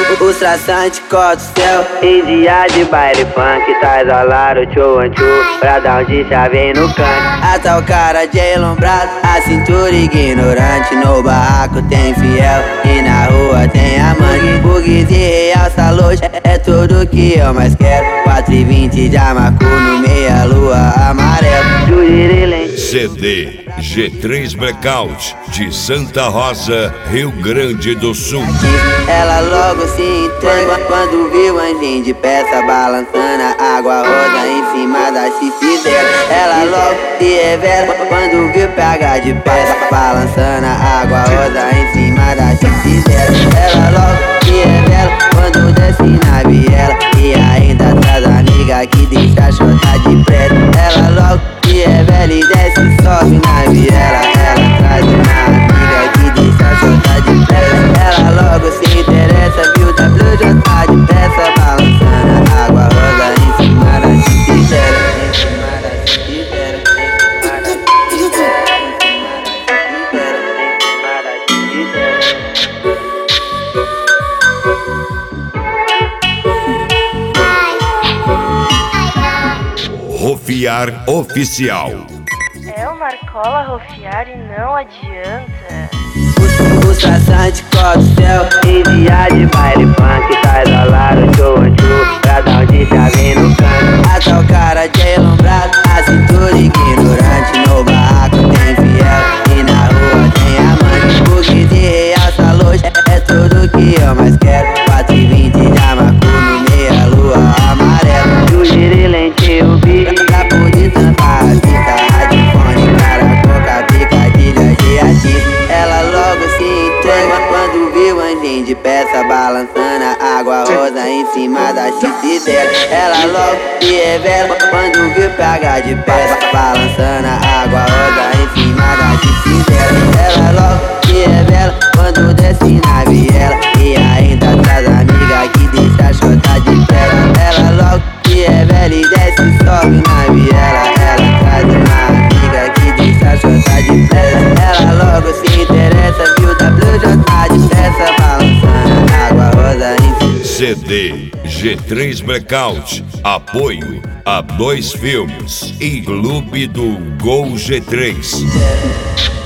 Os traçantes cortam o céu. Em dia de baile funk, tá isolado, tchô anchu, pra dar um de chave no canto. Até o cara de elombrado, a cintura ignorante. No barraco tem fiel e na rua tem amante. Bugues e realça luz, é tudo que eu mais quero. 4h20 de Amacu no meia lua amarelo. CD G3 Blackout de Santa Rosa, Rio Grande do Sul. Ela logo se entrega quando viu o anjinho de peça balançando, a água roda em cima da chifre dela. Ela logo se revela quando viu PH de peça balançando, a água roda em cima da chifre dela. Ela logo se revela quando desce na viela e ainda traz amiga que deixa chotar de preto. Ela logo se revela e desce e sobe na viela. Ela traz uma amiga que deixa chotar de preto. Ela logo se interessa, viu WJ tá de peça balançando, a água roda em cima da chifreira. Em cima da chifreira, em cima da chifreira, em cima da chifreira, em cima da chifreira. Rofiar Oficial. É o Marcola Rofiar e não adianta. Os traçantes cortam o céu. Em dia de baile funk, tá isolado, tchô anchu, pra dar um de chave no canto. Até o cara de elombrado, a cintura ignorante. No barraco tem fiel e na rua tem amante. Bugues e realça luz, é tudo que eu mais quero. 4h20 de Amacu no meia lua amarelo. Jugiri lente o bico, capo de tanta fita, radifone, cara, coca, picadilha de artista. Ela logo se entrega quando viu o anjinho de peça balançando, a água rosa em cima da chifre dela. Ela logo se revela quando viu PH de peça balançando, a água rosa em cima da chifre dela. Ela logo se revela quando desce na viela e ainda traz amiga que deixa chotar de tela. Ela logo se revela e desce e sobe na viela. Ela traz uma amiga que deixa chotar de tela. Ela logo se interessa, viu WJ tá de peça balançando, a água rosa em CD G3 Blackout. Apoio a 2 Filmes e Clube do Gol G3.